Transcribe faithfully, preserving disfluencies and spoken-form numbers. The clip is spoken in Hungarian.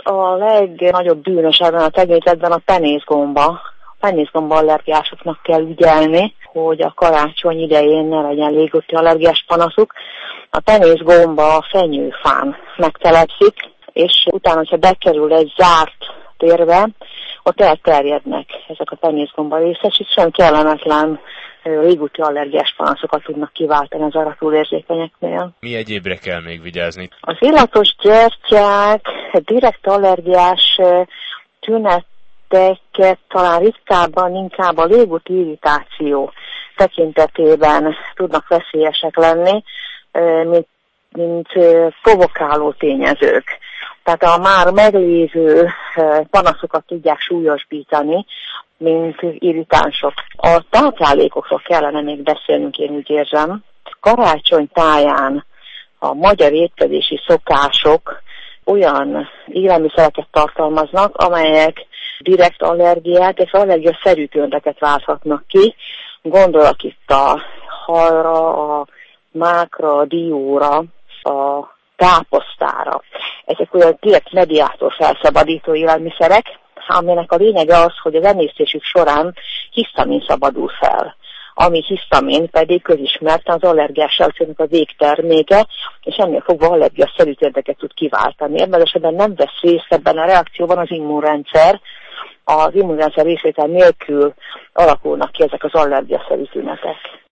a legnagyobb bűnös ebben a tekintetben a penészgomba. A penészgomba allergiásoknak kell ügyelni, hogy a karácsony idején ne legyen légúti allergiás panaszuk. A penészgomba a fenyőfán megtelepszik, és utána, hogyha bekerül egy zárt térbe, ott elterjednek ezek a penészgomba részes, és sem kellemetlen légúti allergiás panaszokat tudnak kiváltani az arra túlérzékenyeknél. Mi egyébre kell még vigyázni? Az illatos gyertyák direkt allergiás tüneteket talán ritkábban, inkább a légúti irritáció tekintetében tudnak veszélyesek lenni, mint, mint provokáló tényezők. Tehát a már meglévő panaszokat tudják súlyosbítani, mint irritánsok. A táplálékokról kellene még beszélnünk, én úgy érzem. Karácsony táján a magyar étkezési szokások olyan élelmiszereket tartalmaznak, amelyek direkt allergiát és allergia-szerű tüneteket válthatnak ki. Gondolok itt a halra, a mákra, a dióra, a káposztára. Ezek olyan direkt mediátor felszabadító élelmiszerek, aminek a lényege az, hogy az emésztésük során hisztamin szabadul fel, ami hisztamin pedig közismert az allergiás reakciónak a végterméke, és ennél fogva allergia-szerű tüneteket tud kiváltani. Ebben esetben nem vesz részt ebben a reakcióban az immunrendszer, az immunrendszer részvétel nélkül alakulnak ki ezek az allergia-szerű tünetek.